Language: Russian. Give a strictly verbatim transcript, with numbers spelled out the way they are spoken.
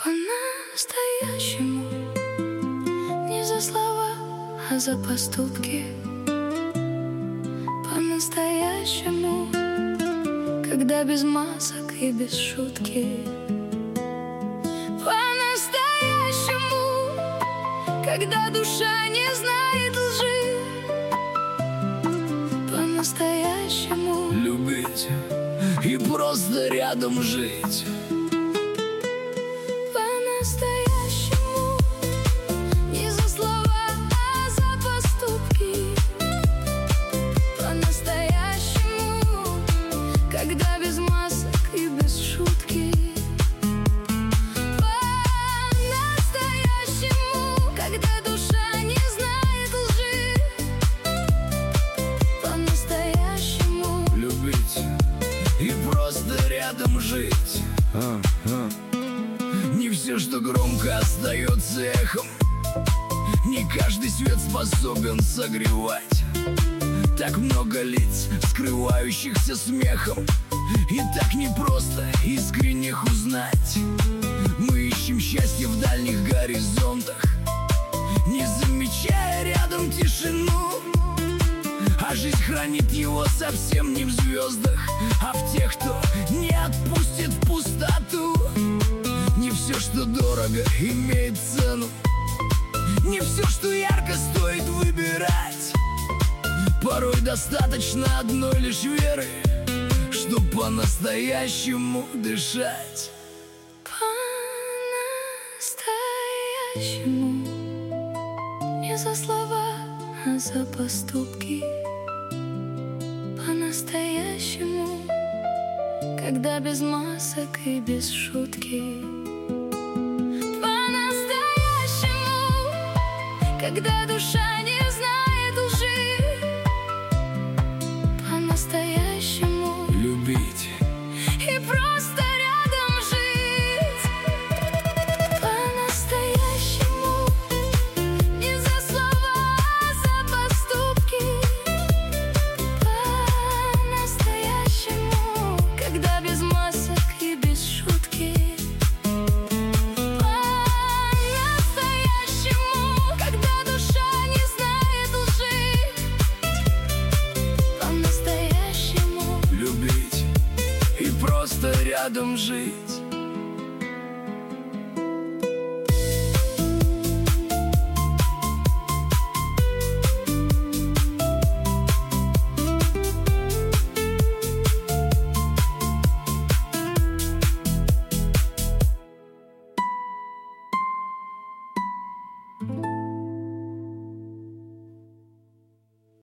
По-настоящему, не за слова, а за поступки. По-настоящему, когда без масок и без шутки. По-настоящему, когда душа не знает лжи. По-настоящему любить и просто рядом жить. По-настоящему, не за слова, а за поступки. По-настоящему, когда без масок и без шутки. По-настоящему, когда душа не знает лжи. По-настоящему любить и просто рядом жить. а, а. Не все, что громко, остается эхом. Не каждый свет способен согревать. Так много лиц, скрывающихся смехом, и так непросто искренних узнать. Мы ищем счастье в дальних горизонтах, не замечая рядом тишину. А жизнь хранит его совсем не в звездах, а в тех, кто не отпустит в пустоту. Не все, что дорого, имеет цену. Не все, что ярко, стоит выбирать. Порой достаточно одной лишь веры, чтоб по-настоящему дышать. По-настоящему, не за слова, а за поступки. По-настоящему, когда без масок и без шутки. По-настоящему, когда душа не знает лжи. По-настоящему Любить и просто рядом жить. По-настоящему, не за слова, а за поступки. По-настоящему, когда без масок и без шутки. По-настоящему, когда душа не знает лжи. По-настоящему любить и просто рядом жить.